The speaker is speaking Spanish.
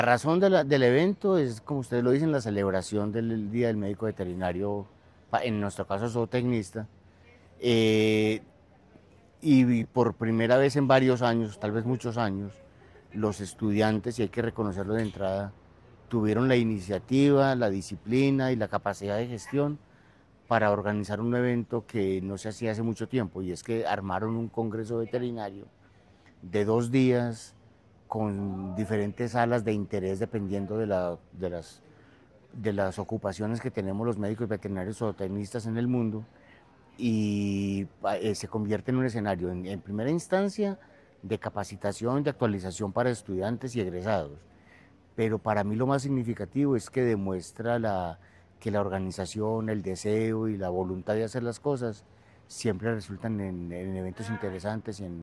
La razón del evento es, como ustedes lo dicen, la celebración del Día del Médico Veterinario, en nuestro caso zootecnista, eh, y por primera vez en varios años, tal vez muchos años, los estudiantes, y hay que reconocerlo de entrada, tuvieron la iniciativa, la disciplina y la capacidad de gestión para organizar un evento que no se hacía hace mucho tiempo, y es que armaron un congreso veterinario de 2 días con diferentes salas de interés dependiendo de las ocupaciones que tenemos los médicos veterinarios zootecnistas en el mundo, y se convierte en un escenario, en primera instancia, de capacitación, de actualización para estudiantes y egresados. Pero para mí lo más significativo es que demuestra que la organización, el deseo y la voluntad de hacer las cosas siempre resultan en eventos interesantes y en